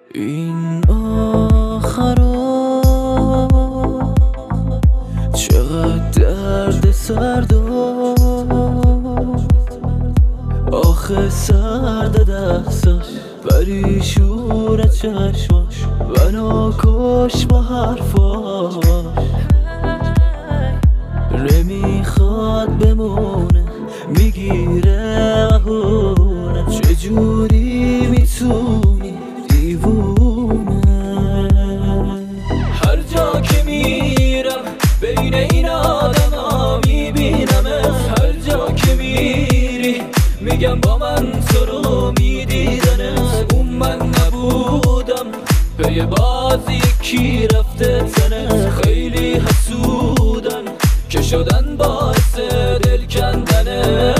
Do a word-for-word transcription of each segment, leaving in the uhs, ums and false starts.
این آخرا چقدر درد سر داشت، آخه سرد دستاش پریشون چشماش منو کش با حرفاش. نمیخواد بمونه میگیره مهونه، چجوری میتونی دیوونه؟ هر جا که میرم بین این آدم ها میبینمت، هر جا که میری میگم با من تو رو میدیدنت. اون من نبودم پی باز یکی رفته تنت، خیلی حسودن که شدن باعث دل کندنه.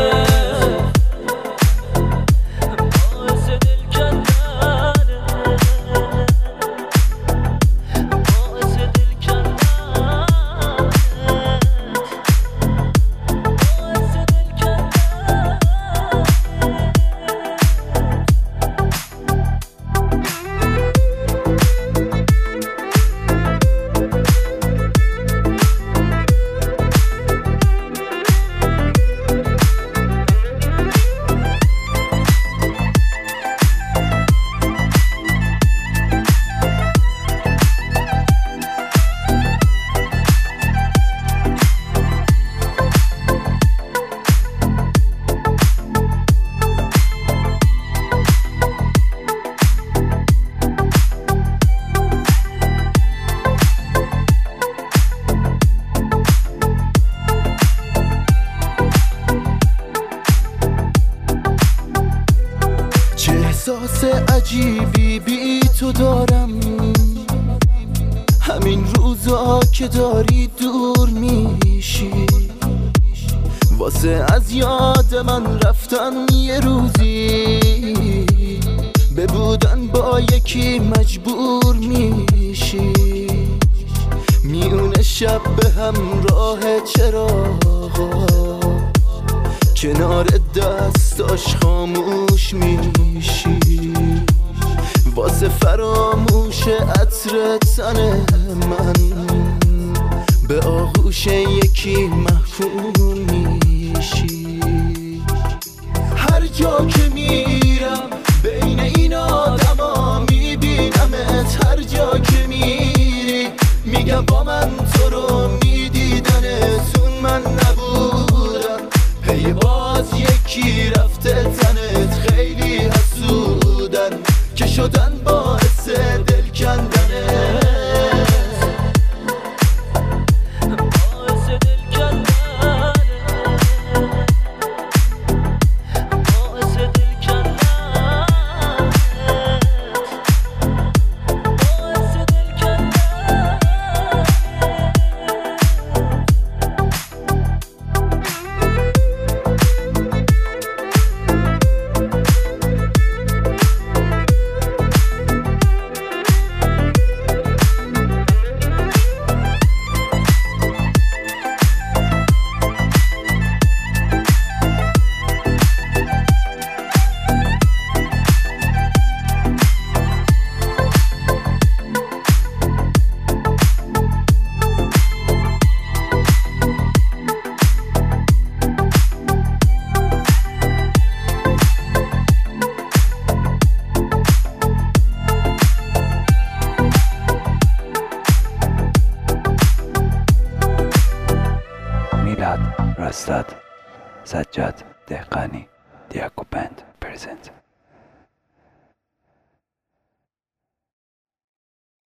احساس عجیبی بی تو دارم، همین روزا که داری دور میشی، واسه از یاد من رفتن یه روزی، به بودن با یکی مجبور میشی. میونه شب به همراه چراغا کنار دستاش خاموش میشی، واسه فراموش عطر تن من به آغوش یکی محکوم میشی. هر جا که میرم بین این آدما میبینمت، هر جا که میری میگم با من تو رو میدیدنت. اون من نبودم پی باز یکی رفته تنت، خیلی حسودن که شدن باعث دل کندنه. رستاد سجاد دهقانی دیاکو بند پرزنت.